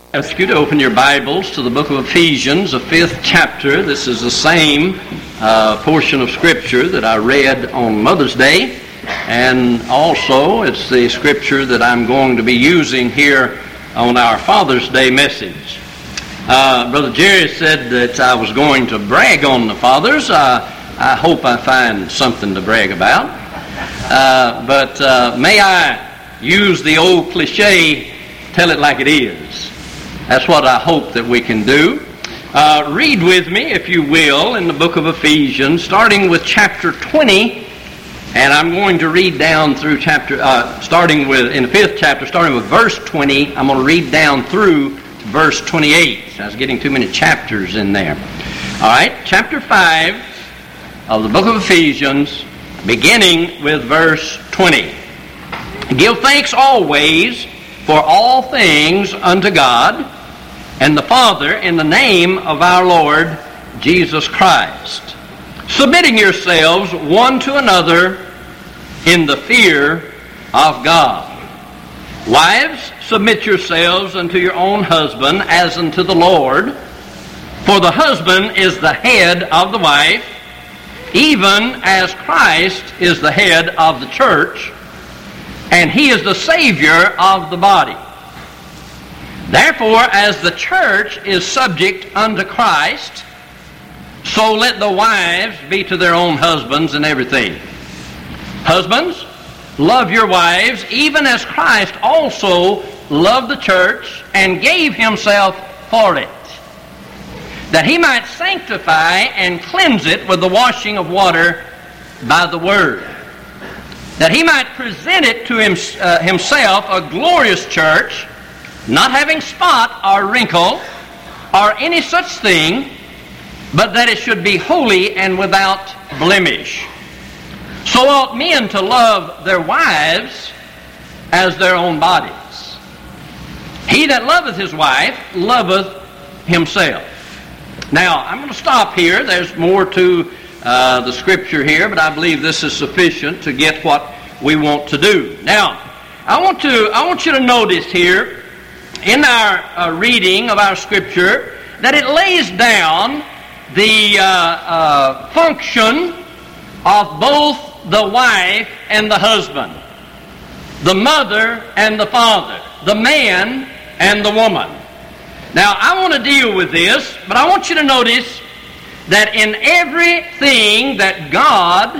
I ask you to open your Bibles to the book of Ephesians, the 5th chapter. This is the same portion of Scripture that I read on Mother's Day, and also it's the Scripture that I'm going to be using here on our Father's Day message. Brother Jerry said that I was going to brag on the fathers. I hope I find something to brag about. But may I use the old cliche, tell it like it is. That's what I hope that we can do. Read with me, if you will, in the book of Ephesians, starting with chapter 20, and I'm going to read down through in the 5th chapter, starting with verse 20, I'm going to read down through verse 28. I was getting too many chapters in there. All right, chapter 5 of the book of Ephesians, beginning with verse 20. Give thanks always for all things unto God and the Father in the name of our Lord Jesus Christ, submitting yourselves one to another in the fear of God. Wives, submit yourselves unto your own husband as unto the Lord, for the husband is the head of the wife, even as Christ is the head of the church, and he is the Savior of the body. Therefore, as the church is subject unto Christ, so let the wives be to their own husbands in everything. Husbands, love your wives, even as Christ also loved the church and gave himself for it, that he might sanctify and cleanse it with the washing of water by the word, that he might present it to himself a glorious church, not having spot or wrinkle or any such thing, but that it should be holy and without blemish. So ought men to love their wives as their own bodies. He that loveth his wife loveth himself. Now, I'm going to stop here. There's more to the Scripture here, but I believe this is sufficient to get what we want to do. Now, I want you to notice here in our reading of our Scripture that it lays down the function of both the wife and the husband, the mother and the father, the man and the woman. Now, I want to deal with this, but I want you to notice that in everything that God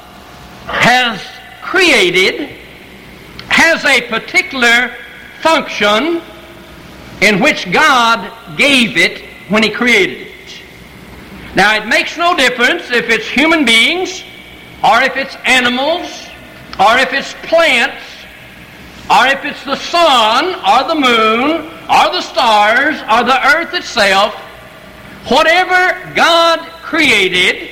has created has a particular function in which God gave it when he created it. Now, it makes no difference if it's human beings, or if it's animals, or if it's plants, or if it's the sun, or the moon, or the stars, or the earth itself. Whatever God created,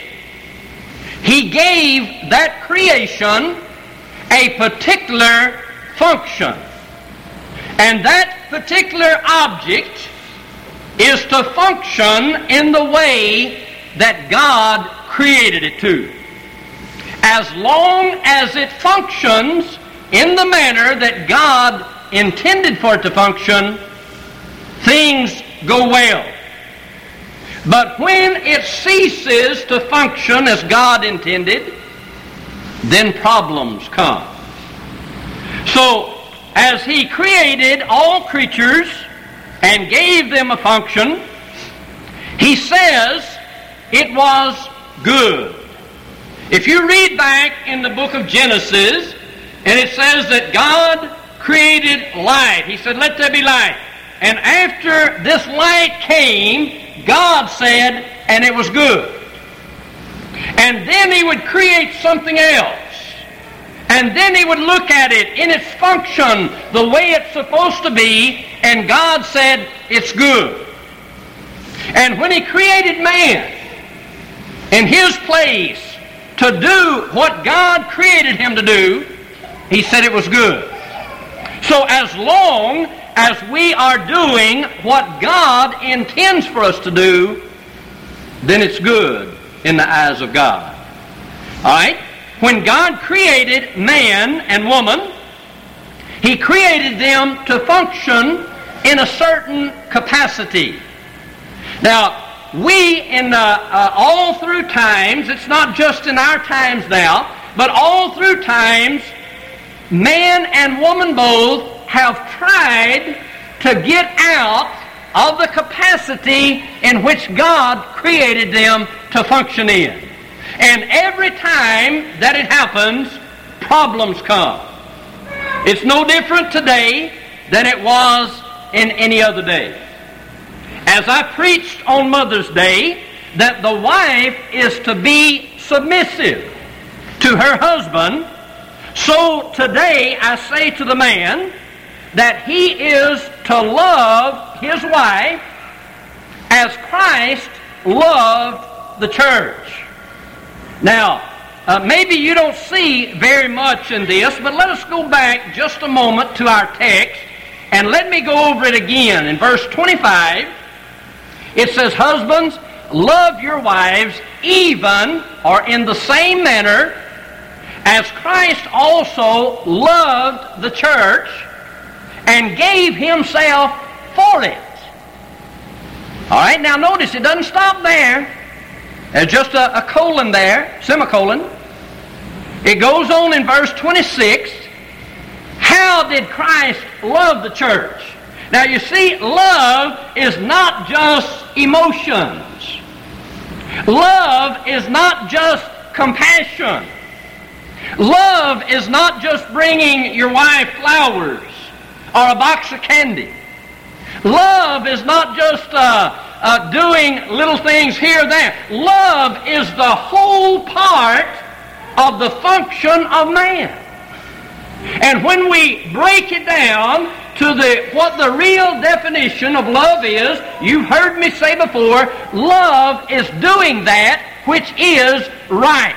he gave that creation a particular function. And that particular object is to function in the way that God created it to. As long as it functions in the manner that God intended for it to function, things go well. But when it ceases to function as God intended, then problems come. So, as he created all creatures and gave them a function, he says it was good. If you read back in the book of Genesis, and it says that God created light. He said, let there be light. And after this light came, God said, and it was good. And then he would create something else. And then he would look at it in its function, the way it's supposed to be, and God said, it's good. And when he created man in his place to do what God created him to do, he said it was good. So as long as we are doing what God intends for us to do, then it's good in the eyes of God. All right? When God created man and woman, he created them to function in a certain capacity. Now, we in all through times, it's not just in our times now, but all through times, man and woman both have tried to get out of the capacity in which God created them to function in. And every time that it happens, problems come. It's no different today than it was in any other day. As I preached on Mother's Day, that the wife is to be submissive to her husband, so today I say to the man that he is to love his wife as Christ loved the church. Now, maybe you don't see very much in this, but let us go back just a moment to our text, and let me go over it again. In verse 25, it says, "Husbands, love your wives even, or in the same manner, as Christ also loved the church and gave himself for it." All right, now notice it doesn't stop there. There's just a colon there, semicolon. It goes on in verse 26. How did Christ love the church? Now you see, love is not just emotions. Love is not just compassion. Love is not just bringing your wife flowers or a box of candy. Love is not just doing little things here or there. Love is the whole part of the function of man. And when we break it down to what the real definition of love is, you've heard me say before, love is doing that which is right.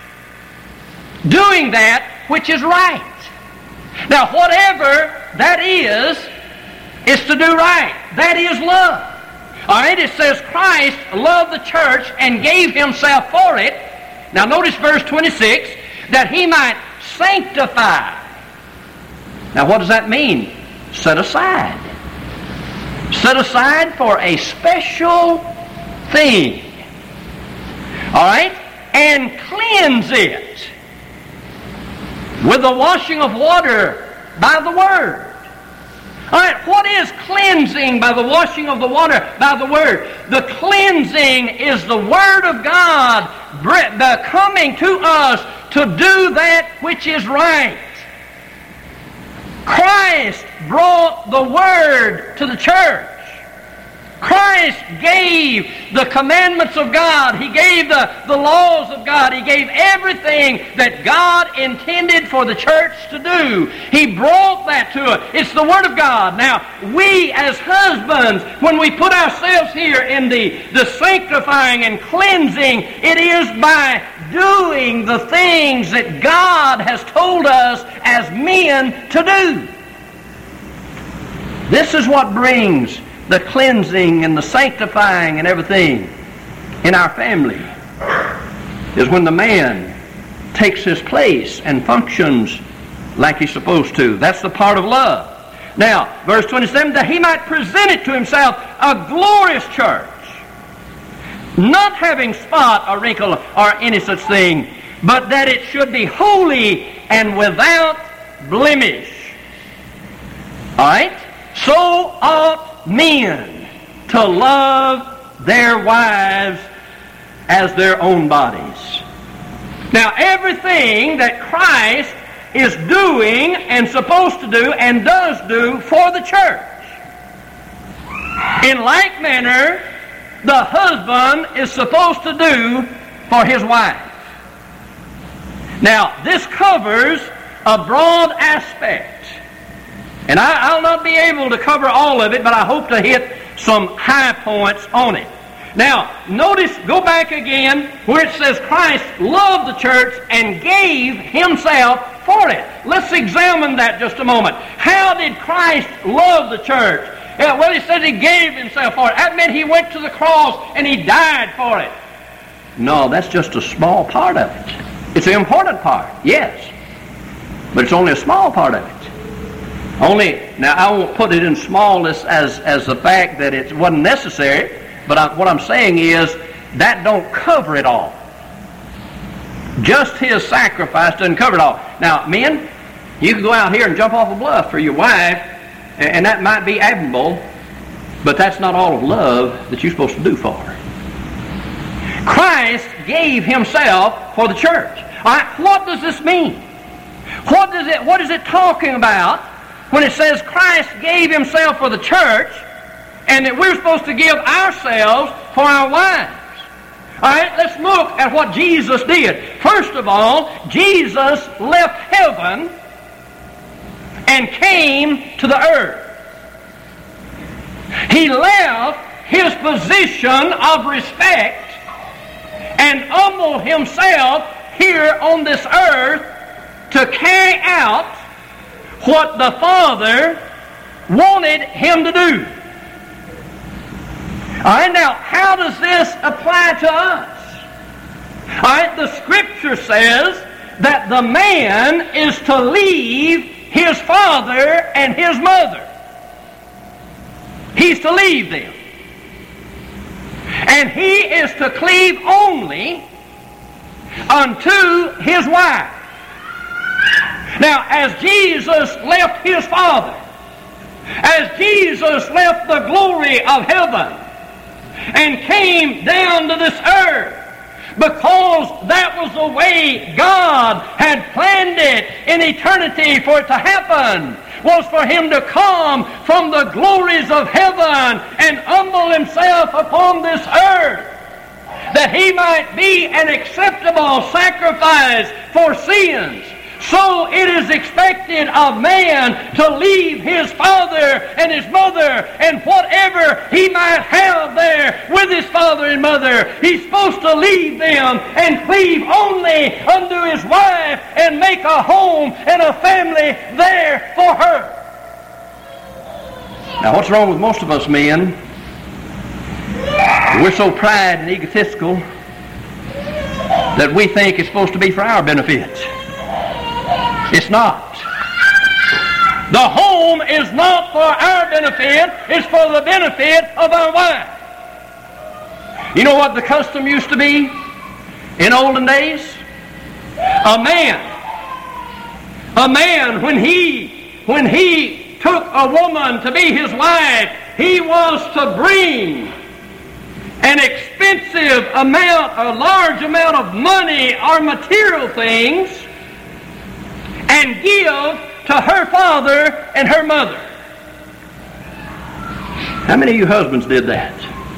Doing that which is right. Now, whatever that is to do right. That is love. All right, it says Christ loved the church and gave himself for it. Now, notice verse 26, that he might sanctify. Now, what does that mean? Set aside. Set aside for a special thing. All right? And cleanse it with the washing of water by the Word. All right, what is cleansing by the washing of the water by the Word? The cleansing is the Word of God coming to us to do that which is right. Christ brought the Word to the church. Christ gave the commandments of God. He gave the laws of God. He gave everything that God intended for the church to do. He brought that to us. It's the Word of God. Now, we as husbands, when we put ourselves here in the sanctifying and cleansing, it is by doing the things that God has told us as men to do. This is what brings the cleansing and the sanctifying and everything in our family, is when the man takes his place and functions like he's supposed to. That's the part of love. Now, verse 27, that he might present it to himself a glorious church, not having spot or wrinkle or any such thing, but that it should be holy and without blemish. All right? So ought men to love their wives as their own bodies. Now, everything that Christ is doing and supposed to do and does do for the church, in like manner, the husband is supposed to do for his wife. Now, this covers a broad aspect. And I'll not be able to cover all of it, but I hope to hit some high points on it. Now, notice, go back again, where it says Christ loved the church and gave himself for it. Let's examine that just a moment. How did Christ love the church? Well, he said he gave himself for it. That meant he went to the cross and he died for it. No, that's just a small part of it. It's an important part, yes, but it's only a small part of it. Now I won't put it in smallness as the fact that it wasn't necessary, but what I'm saying is that don't cover it all. Just his sacrifice doesn't cover it all. Now, men, you can go out here and jump off a bluff for your wife, and that might be admirable, but that's not all of love that you're supposed to do for her. Christ gave himself for the church. All right, what does this mean? What is it talking about when it says Christ gave himself for the church and that we're supposed to give ourselves for our wives? All right, let's look at what Jesus did. First of all, Jesus left heaven and came to the earth. He left his position of respect and humbled himself here on this earth to carry out what the Father wanted him to do. All right, now, how does this apply to us? All right, the Scripture says that the man is to leave his father and his mother. He's to leave them. And he is to cleave only unto his wife. Now, as Jesus left his Father, as Jesus left the glory of heaven and came down to this earth, because that was the way God had planned it in eternity for it to happen, was for him to come from the glories of heaven and humble himself upon this earth, that he might be an acceptable sacrifice for sins. So it is expected of man to leave his father and his mother and whatever he might have there with his father and mother. He's supposed to leave them and cleave only unto his wife and make a home and a family there for her. Now, what's wrong with most of us men? We're so proud and egotistical that we think it's supposed to be for our benefit. It's not. The home is not for our benefit. It's for the benefit of our wife. You know what the custom used to be in olden days? A man, when he took a woman to be his wife, he was to bring an expensive amount, a large amount of money or material things and give to her father and her mother. How many of you husbands did that?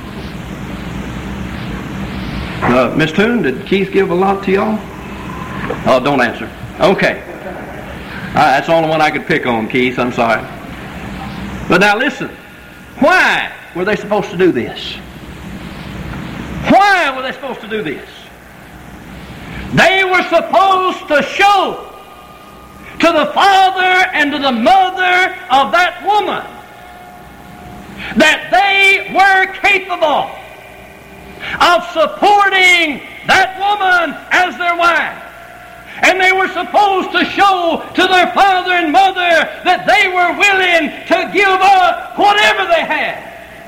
Miss Toon, did Keith give a lot to y'all? Oh, don't answer. Okay. That's the only one I could pick on, Keith. I'm sorry. But now listen. Why were they supposed to do this? Why were they supposed to do this? They were supposed to show to the father and to the mother of that woman that they were capable of supporting that woman as their wife. And they were supposed to show to their father and mother that they were willing to give up whatever they had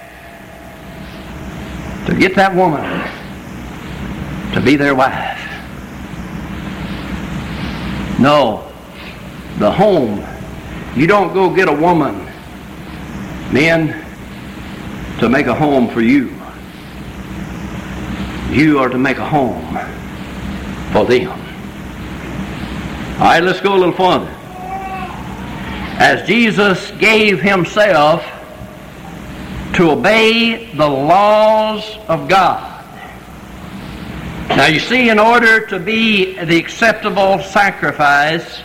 to get that woman to be their wife. No. The home, you don't go get a woman, men, to make a home for you. You are to make a home for them. All right, let's go a little further. As Jesus gave himself to obey the laws of God. Now you see, in order to be the acceptable sacrifice,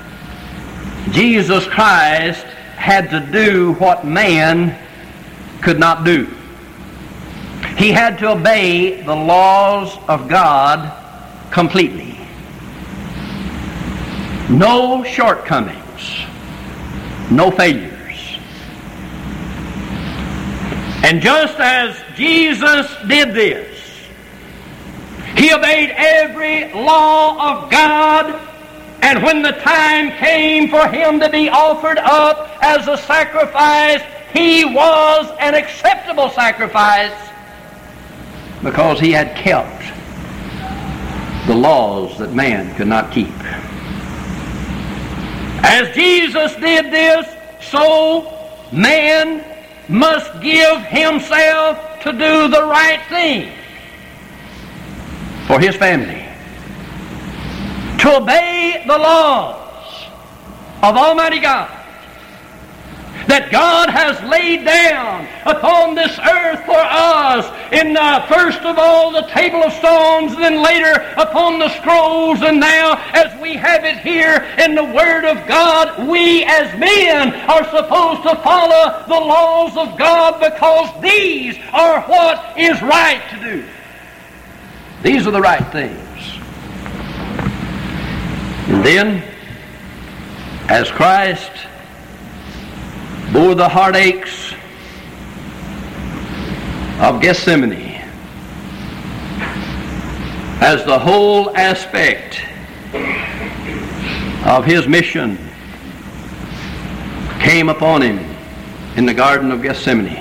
Jesus Christ had to do what man could not do. He had to obey the laws of God completely. No shortcomings, no failures. And just as Jesus did this, he obeyed every law of God And when the time came for him to be offered up as a sacrifice, he was an acceptable sacrifice because he had kept the laws that man could not keep. As Jesus did this, so man must give himself to do the right thing for his family, to obey the laws of Almighty God that God has laid down upon this earth for us in first of all the table of stones, and then later upon the scrolls, and now as we have it here in the Word of God. We as men are supposed to follow the laws of God because these are what is right to do. These are the right things. And then, as Christ bore the heartaches of Gethsemane, as the whole aspect of his mission came upon him in the Garden of Gethsemane,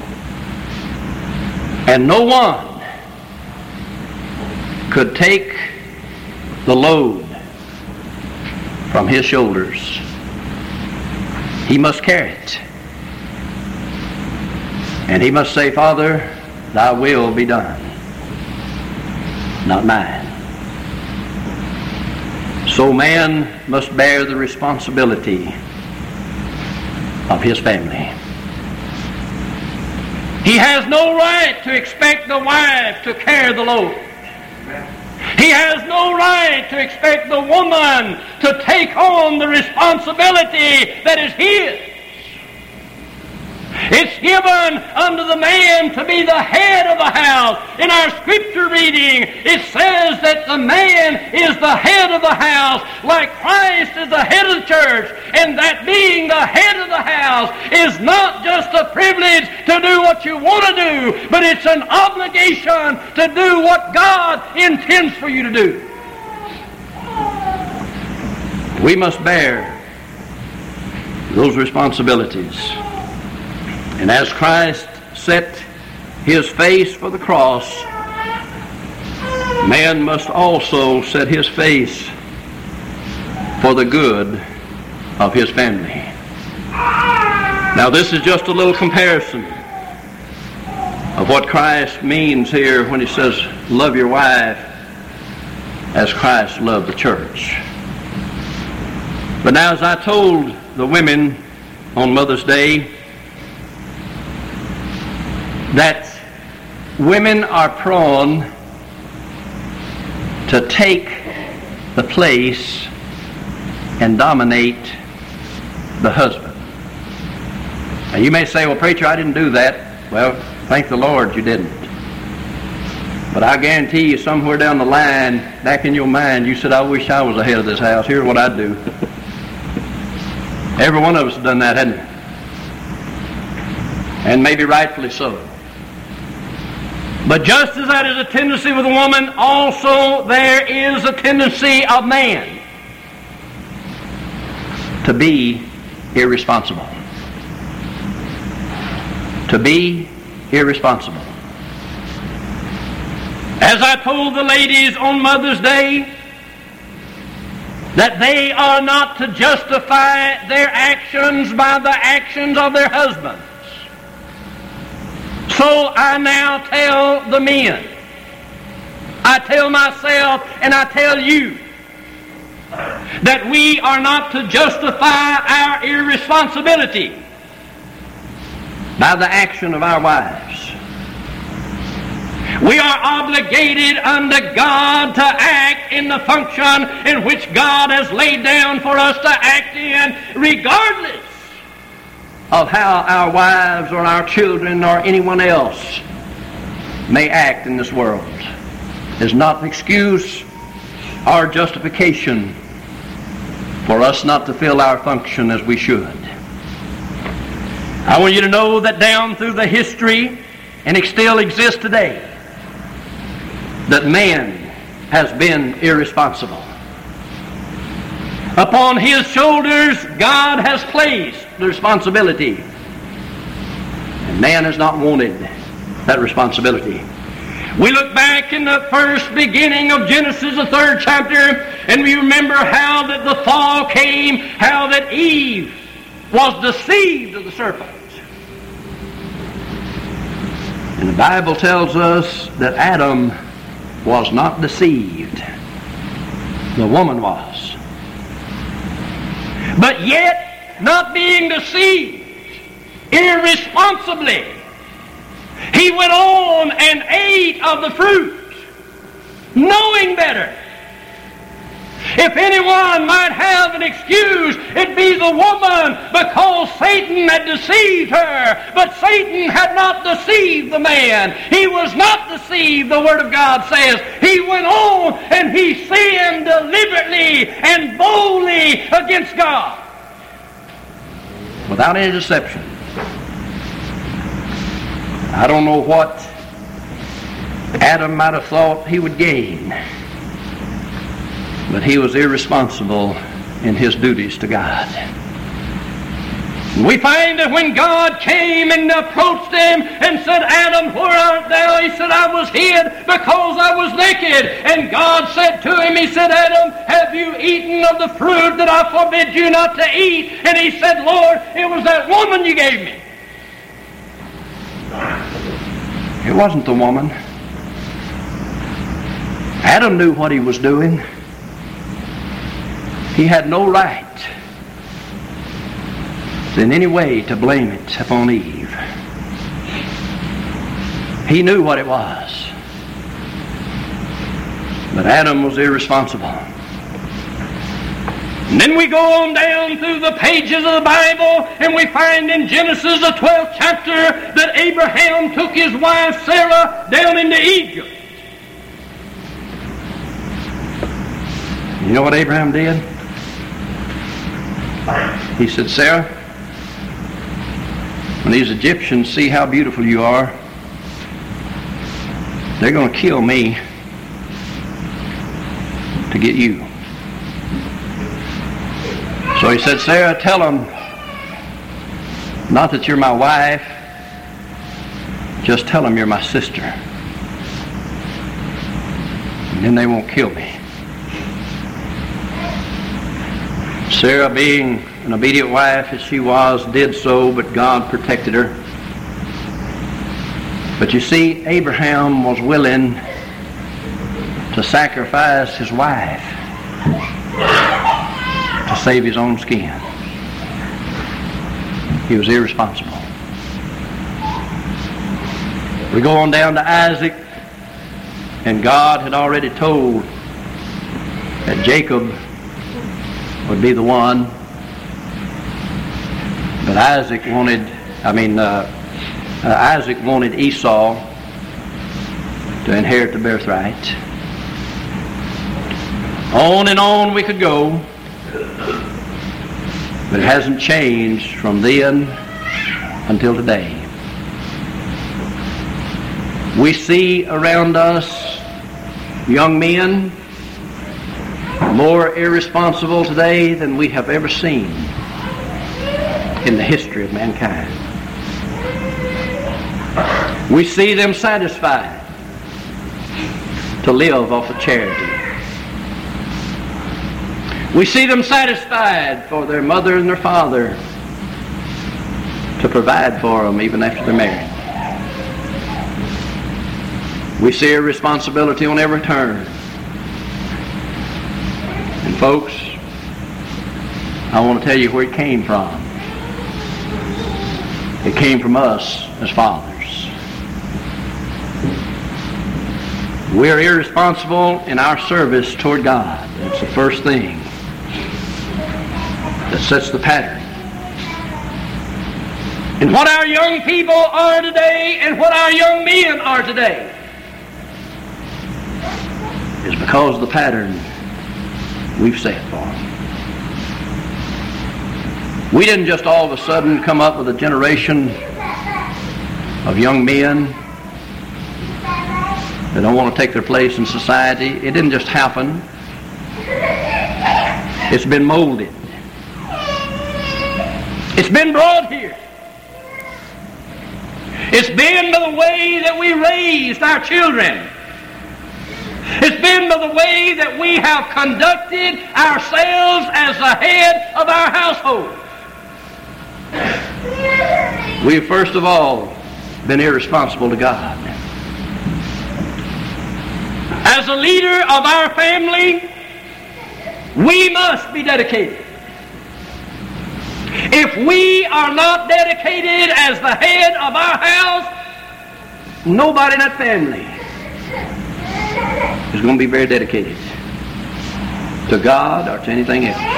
and no one could take the load from his shoulders. He must carry it. And he must say, Father, thy will be done, not mine. So man must bear the responsibility of his family. He has no right to expect the wife to carry the load. He has no right to expect the woman to take on the responsibility that is his. It's given unto the man to be the head of the house. In our scripture reading, it says that the man is the head of the house, like Christ is the head of the church, and that being the head of the house is not just a privilege to do what you want to do, but it's an obligation to do what God intends for you to do. We must bear those responsibilities. And as Christ set his face for the cross, man must also set his face for the good of his family. Now this is just a little comparison of what Christ means here when he says, love your wife as Christ loved the church. But now, as I told the women on Mother's Day, that women are prone to take the place and dominate the husband. Now you may say, well, preacher, I didn't do that. Well, thank the Lord you didn't. But I guarantee you somewhere down the line, back in your mind, you said, I wish I was the head of this house. Here's what I'd do. Every one of us has done that, hasn't it? And maybe rightfully so. But just as that is a tendency with a woman, also there is a tendency of man to be irresponsible. To be irresponsible. As I told the ladies on Mother's Day, that they are not to justify their actions by the actions of their husbands. So I now tell the men, I tell myself and I tell you, that we are not to justify our irresponsibility by the action of our wives. We are obligated unto God to act in the function in which God has laid down for us to act in, regardless of how our wives or our children or anyone else may act in this world. It's not an excuse or justification for us not to fill our function as we should. I want you to know that down through the history, and it still exists today, that man has been irresponsible. Upon his shoulders, God has placed the responsibility. And man has not wanted that responsibility. We look back in the first beginning of Genesis, the 3rd chapter, and we remember how that the fall came, how that Eve was deceived of the serpent. And the Bible tells us that Adam was not deceived. The woman was. But yet, not being deceived, irresponsibly, he went on and ate of the fruit, knowing better. If anyone might have an excuse, it'd be the woman, because Satan had deceived her. But Satan had not deceived the man. He was not deceived, the Word of God says. He went on and he sinned deliberately and boldly against God, without any deception. I don't know what Adam might have thought he would gain, but he was irresponsible in his duties to God. We find that when God came and approached him and said, Adam, where art thou? He said, I was hid because I was naked. And God said to him, he said, Adam, have you eaten of the fruit that I forbid you not to eat? And he said, Lord, it was that woman you gave me. It wasn't the woman. Adam knew what he was doing. He had no right in any way to blame it upon Eve. He knew what it was. But Adam was irresponsible. And then we go on down through the pages of the Bible, and we find in Genesis, the 12th chapter, that Abraham took his wife Sarah down into Egypt. You know what Abraham did? He said, Sarah, when these Egyptians see how beautiful you are, they're going to kill me to get you. So he said, Sarah, tell them not that you're my wife, just tell them you're my sister. And then they won't kill me. Sarah, being an obedient wife as she was, did so, but God protected her. But you see, Abraham was willing to sacrifice his wife to save his own skin. He was irresponsible. We go on down to Isaac, and God had already told that Jacob would be the one, but Isaac wanted Esau to inherit the birthright. On and on we could go, but it hasn't changed from then until today. We see around us young men more irresponsible today than we have ever seen in the history of mankind. We see them satisfied to live off of charity. We see them satisfied for their mother and their father to provide for them even after they're married. We see a responsibility on every turn. And folks, I want to tell you where it came from. It came from us as fathers. We're irresponsible in our service toward God. That's the first thing that sets the pattern. And what our young people are today and what our young men are today is because of the pattern we've set for them. We didn't just all of a sudden come up with a generation of young men that don't want to take their place in society. It didn't just happen. It's been molded. It's been brought here. It's been by the way that we raised our children. It's been by the way that we have conducted ourselves as the head of our household. We've first of all been irresponsible to God. As a leader of our family, we must be dedicated. If we are not dedicated as the head of our house, nobody in that family is going to be very dedicated to God or to anything else.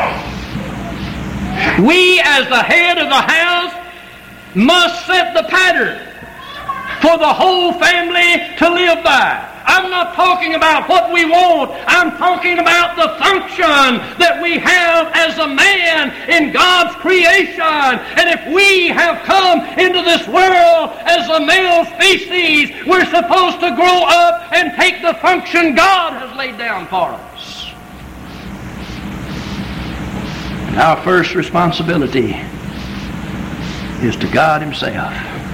We, as the head of the house, must set the pattern for the whole family to live by. I'm not talking about what we want. I'm talking about the function that we have as a man in God's creation. And if we have come into this world as a male species, we're supposed to grow up and take the function God has laid down for us. And our first responsibility is to God Himself,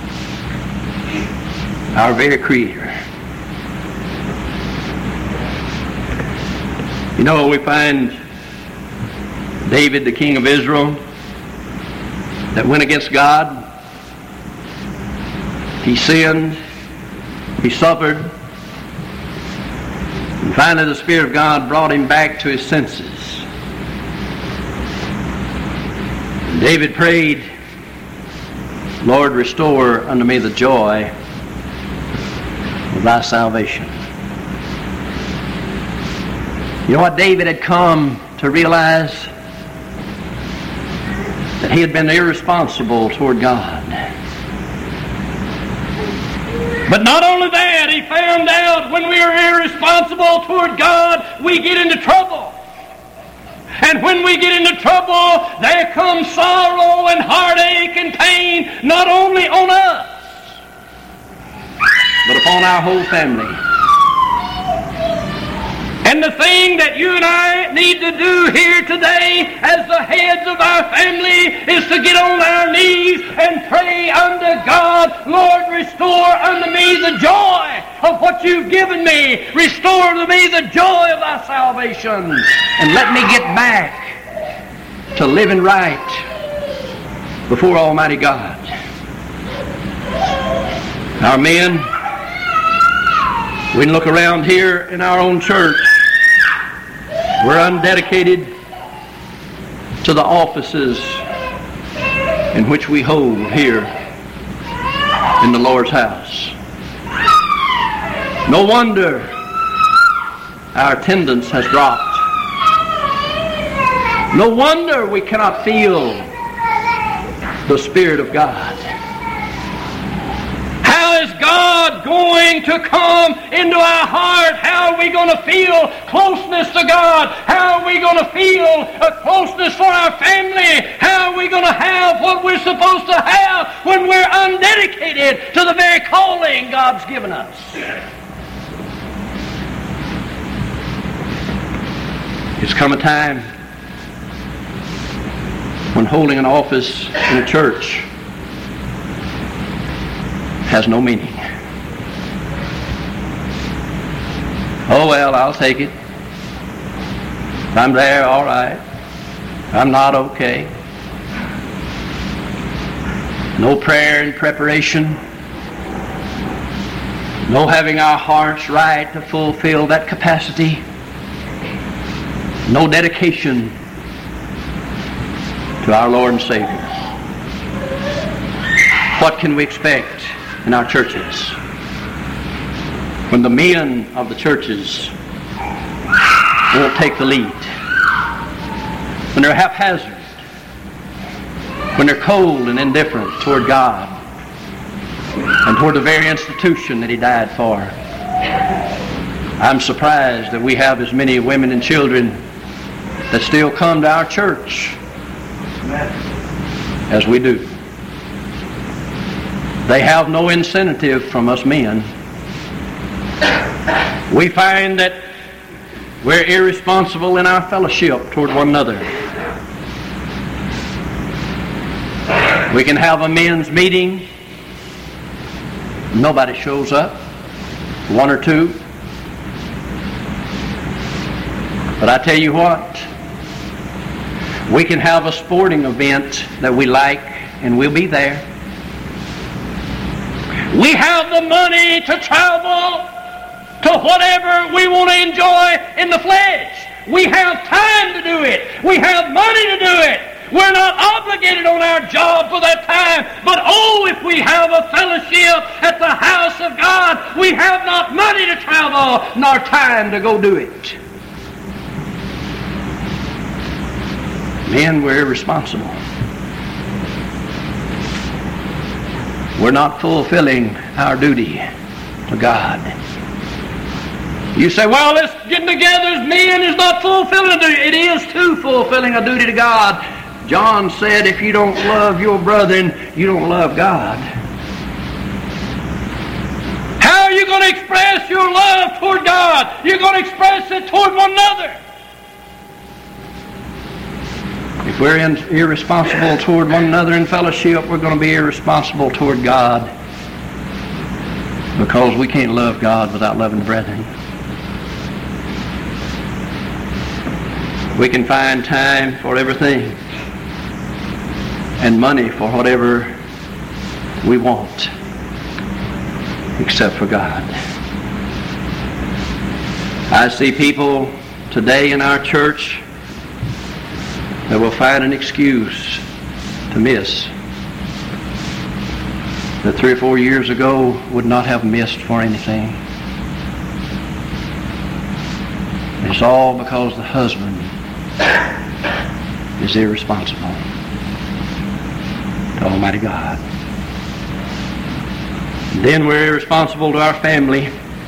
our very Creator. You know, we find David, the king of Israel, that went against God. He sinned. He suffered. And finally the Spirit of God brought him back to his senses. And David prayed, Lord, restore unto me the joy of thy salvation. You know what David had come to realize? That he had been irresponsible toward God. But not only that, he found out when we are irresponsible toward God, we get into trouble. And when we get into trouble, there comes sorrow and heartache and pain, not only on us, but upon our whole family. And the thing that you and I need to do here today as the heads of our family is to get on our knees and pray unto God, Lord, restore unto me the joy of what you've given me. Restore to me the joy of thy salvation. And let me get back to living right before Almighty God. Our men, we can look around here in our own church. We're undedicated to the offices in which we hold here in the Lord's house. No wonder our attendance has dropped. No wonder we cannot feel the Spirit of God. How is God going to come into our heart? How are we going to feel closeness to God? How are we going to feel a closeness for our family? How are we going to have what we're supposed to have when we're undedicated to the very calling God's given us? It's come a time when holding an office in a church has no meaning. Oh well, I'll take it. If I'm there, all right. If I'm not, okay. No prayer and preparation. No having our hearts right to fulfill that capacity. No dedication to our Lord and Savior. What can we expect in our churches when the men of the churches won't take the lead, when they're haphazard, when they're cold and indifferent toward God and toward the very institution that He died for? I'm surprised that we have as many women and children that still come to our church as we do. They have no incentive from us men. We find that We're irresponsible in our fellowship toward one another. We can have a men's meeting. Nobody shows up. One or two. But I tell you what, we can have a sporting event that we like, and we'll be there. We have the money to travel to whatever we want to enjoy in the flesh. We have time to do it. We have money to do it. We're not obligated on our job for that time. But oh, if we have a fellowship at the house of God, we have not money to travel nor time to go do it. Men, we're irresponsible. We're not fulfilling our duty to God. You say, well, this getting together as men is not fulfilling a duty. It is too fulfilling a duty to God. John said, if you don't love your brethren, you don't love God. How are you going to express your love toward God? You're going to express it toward one another. If we're irresponsible toward one another in fellowship, we're going to be irresponsible toward God, because we can't love God without loving the brethren. We can find time for everything and money for whatever we want, except for God. I see people today in our church that will find an excuse to miss that 3 or 4 years ago would not have missed for anything. It's all because the husband is irresponsible to Almighty God. Then we're irresponsible to our family.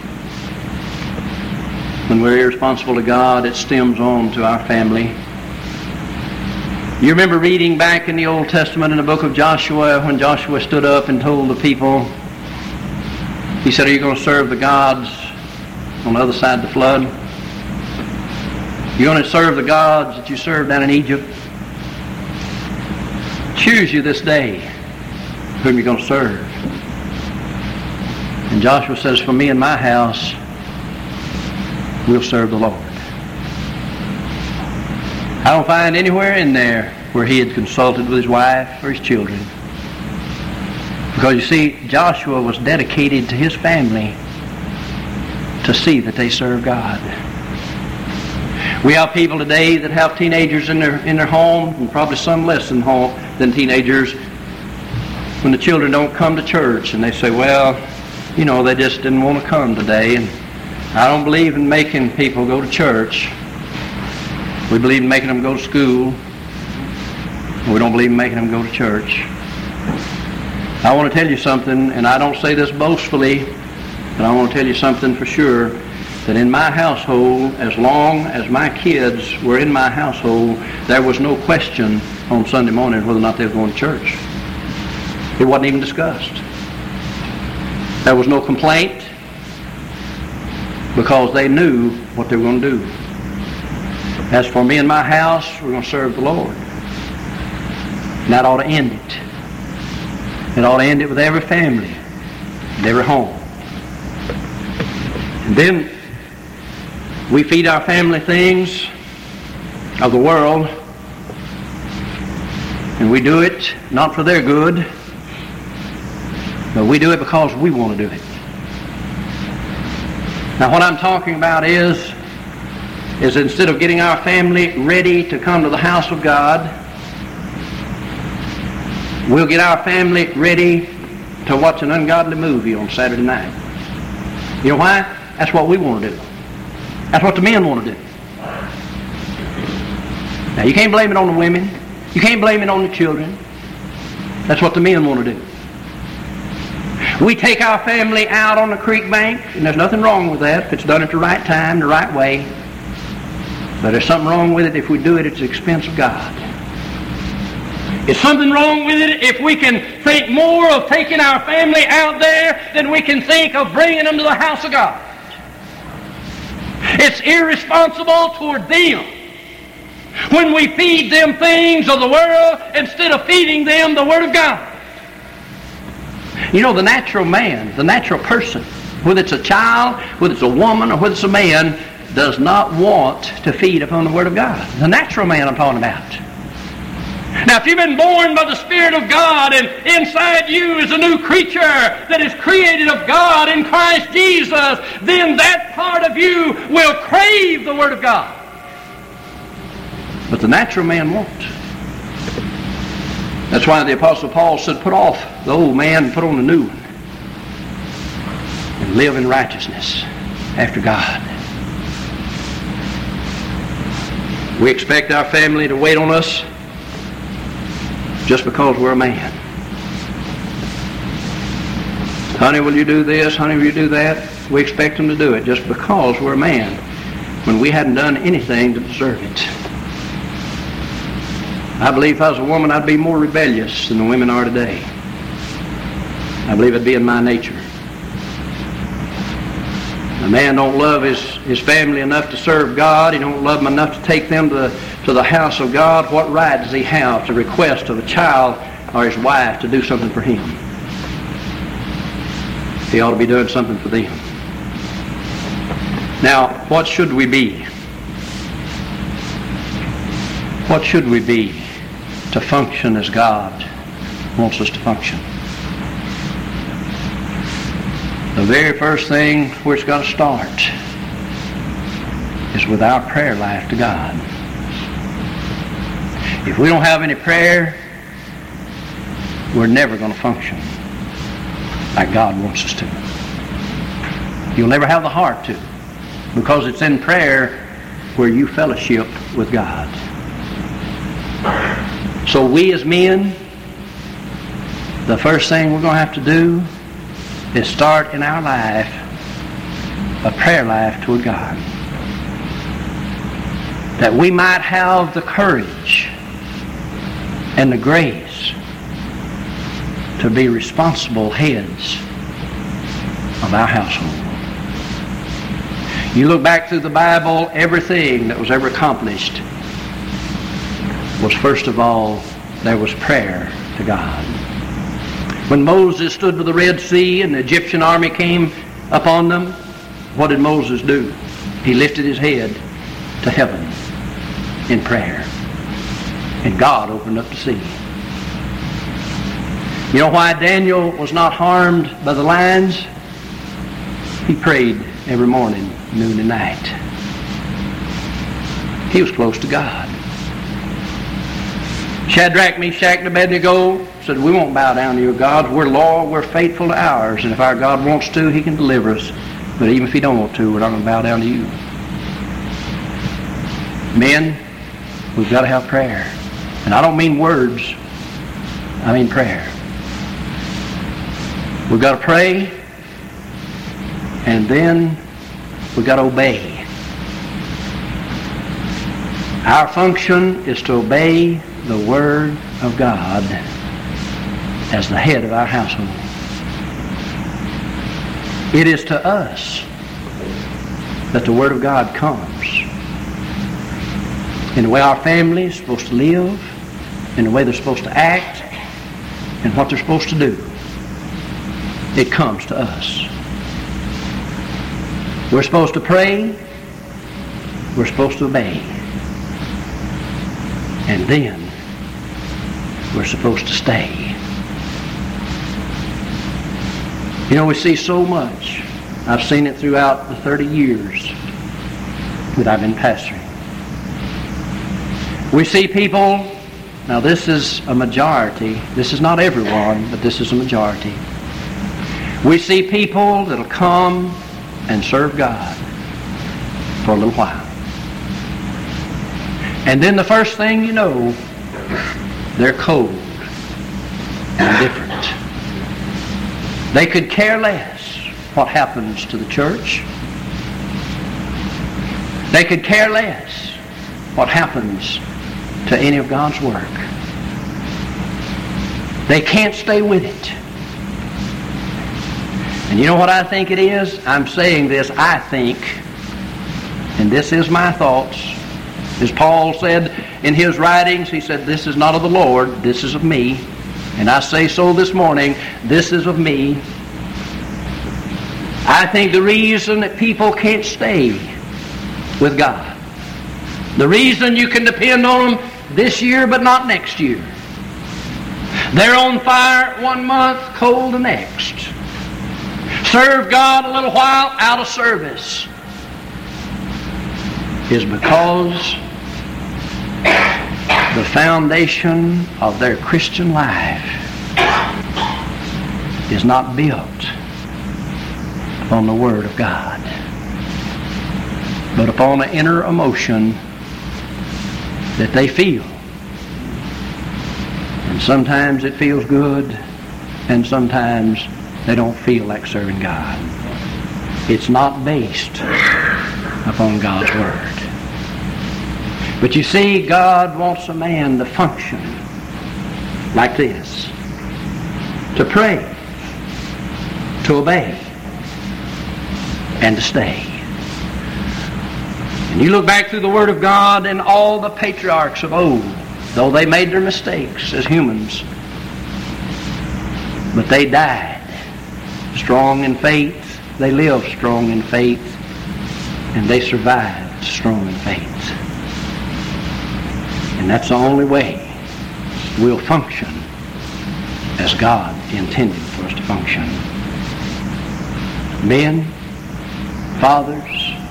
When we're irresponsible to God, it stems on to our family. You remember reading back in the Old Testament in the book of Joshua, when Joshua stood up and told the people, he said, are you going to serve the gods on the other side of the flood? You're going to serve the gods that you served down in Egypt? Choose you this day whom you're going to serve. And Joshua says, for me and my house, we'll serve the Lord. I don't find anywhere in there where he had consulted with his wife or his children. Because you see, Joshua was dedicated to his family to see that they serve God. We have people today that have teenagers in their home, and probably some less than teenagers, when the children don't come to church, and they say, well, you know, they just didn't want to come today, and I don't believe in making people go to church. We believe in making them go to school. We don't believe in making them go to church. I want to tell you something, and I don't say this boastfully, but I want to tell you something for sure, that in my household, as long as my kids were in my household, there was no question on Sunday morning whether or not they were going to church. It wasn't even discussed. There was no complaint, because they knew what they were going to do. As for me and my house, we're going to serve the Lord. And that ought to end it. It ought to end it with every family and every home. And then we feed our family things of the world, and we do it not for their good, but we do it because we want to do it. Now what I'm talking about is instead of getting our family ready to come to the house of God, we'll get our family ready to watch an ungodly movie on Saturday night. You know why? That's what we want to do. That's what the men want to do. Now you can't blame it on the women. You can't blame it on the children. That's what the men want to do. We take our family out on the creek bank, and there's nothing wrong with that if it's done at the right time, the right way. But there's something wrong with it if we do it at the expense of God. There's something wrong with it if we can think more of taking our family out there than we can think of bringing them to the house of God. It's irresponsible toward them when we feed them things of the world instead of feeding them the Word of God. You know, the natural man, the natural person, whether it's a child, whether it's a woman, or whether it's a man, does not want to feed upon the Word of God. The natural man I'm talking about. Now, if you've been born by the Spirit of God and inside you is a new creature that is created of God in Christ Jesus, then that part of you will crave the Word of God. But the natural man won't. That's why the Apostle Paul said, put off the old man and put on the new one. And live in righteousness after God. We expect our family to wait on us just because we're a man. Honey, will you do this? Honey, will you do that? We expect them to do it just because we're a man when we hadn't done anything to deserve it. I believe if I was a woman, I'd be more rebellious than the women are today. I believe it'd be in my nature. A man don't love his family enough to serve God. He don't love them enough to take them to the house of God. What right does he have to request of a child or his wife to do something for him? He ought to be doing something for them. Now, what should we be? What should we be to function as God wants us to function? The very first thing where it's got to start is with our prayer life to God. If we don't have any prayer, we're never going to function like God wants us to. You'll never have the heart to, because it's in prayer where you fellowship with God. So we as men, the first thing we're going to have to do is start in our life a prayer life toward God. That we might have the courage and the grace to be responsible heads of our household. You look back through the Bible, everything that was ever accomplished was, first of all, there was prayer to God. When Moses stood by the Red Sea and the Egyptian army came upon them, what did Moses do? He lifted his head to heaven in prayer. And God opened up the sea. You know why Daniel was not harmed by the lions? He prayed every morning, noon and night. He was close to God. Shadrach, Meshach, and Abednego said, we won't bow down to your gods. We're loyal, we're faithful to ours. And if our God wants to, he can deliver us. But even if he don't want to, we're not going to bow down to you. Men, we've got to have prayer. And I don't mean words. I mean prayer. We've got to pray. And then we've got to obey. Our function is to obey the Word of God as the head of our household. It is to us that the Word of God comes. In the way our family is supposed to live, in the way they're supposed to act, and what they're supposed to do. It comes to us. We're supposed to pray. We're supposed to obey. And then we're supposed to stay. You know, we see so much. I've seen it throughout the 30 years that I've been pastoring. We see people, now this is a majority. This is not everyone, but this is a majority. We see people that'll come and serve God for a little while. And then the first thing you know, they're cold and indifferent. They could care less what happens to the church. They could care less what happens to any of God's work. They can't stay with it. And you know what I think it is? I'm saying this, I think And this is my thoughts. As Paul said in his writings, he said, this is not of the Lord, this is of me. And I say so this morning, this is of me. I think the reason that people can't stay with God, the reason you can depend on them this year but not next year, they're on fire one month, cold the next. Serve God a little while, out of service, is because the foundation of their Christian life is not built upon the Word of God, but upon an inner emotion that they feel. And sometimes it feels good, and sometimes they don't feel like serving God. It's not based upon God's Word. But you see, God wants a man to function like this, to pray, to obey, and to stay. And you look back through the Word of God, and all the patriarchs of old, though they made their mistakes as humans, but they died strong in faith, they lived strong in faith, and they survived strong in faith. And that's the only way we'll function as God intended for us to function. Men, fathers,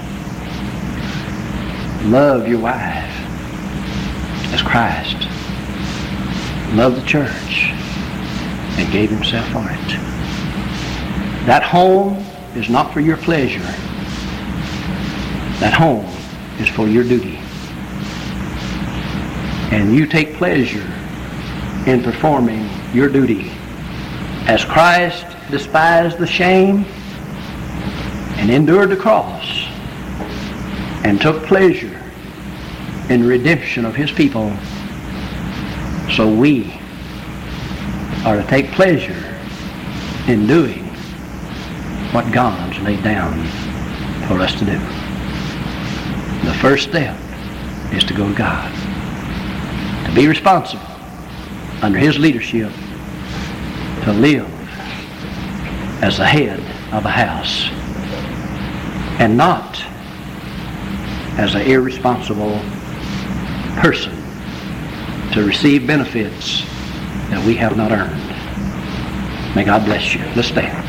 love your wife as Christ loved the church and gave himself for it. That home is not for your pleasure. That home is for your duty. And you take pleasure in performing your duty as Christ despised the shame and endured the cross and took pleasure in the redemption of his people. So we are to take pleasure in doing what God's laid down for us to do. The first step is to go to God, to be responsible under his leadership, to live as the head of a house and not as an irresponsible person to receive benefits that we have not earned. May God bless you. Let's stand.